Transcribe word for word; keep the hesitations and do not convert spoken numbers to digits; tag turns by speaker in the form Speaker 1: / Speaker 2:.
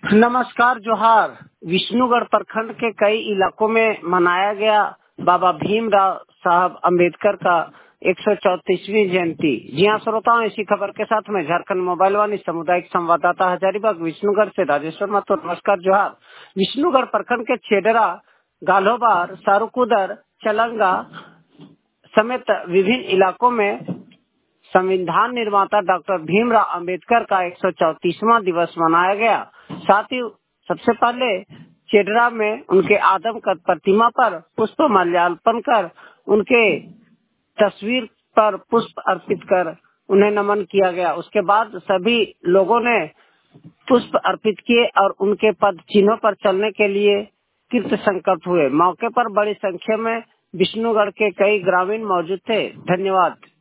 Speaker 1: नमस्कार, जोहार। विष्णुगढ़ प्रखंड के कई इलाकों में मनाया गया बाबा भीमराव साहब अम्बेडकर का एक सौ चौंतीसवीं जयंती। जी हाँ श्रोताओं, इसी खबर के साथ में झारखंड मोबाइल वाणी सामुदायिक संवाददाता हजारीबाग विष्णुगढ़ से राजेश्वर महतो। नमस्कार, जोहार। विष्णुगढ़ प्रखंड के छेडरा, गाल्होबार, सारुकुदर, चलंगा समेत विभिन्न इलाकों में संविधान निर्माता डॉक्टर भीमराव अंबेडकर का एक सौ चौंतीसवां दिवस मनाया गया। साथ ही सबसे पहले चेडरा में उनके आदमकद प्रतिमा पर पुष्प माल्यार्पण कर उनके तस्वीर पर पुष्प अर्पित कर उन्हें नमन किया गया। उसके बाद सभी लोगों ने पुष्प अर्पित किए और उनके पद चिन्हों पर चलने के लिए कृत संकल्प हुए। मौके पर बड़ी संख्या में विष्णुगढ़ के कई ग्रामीण मौजूद थे। धन्यवाद।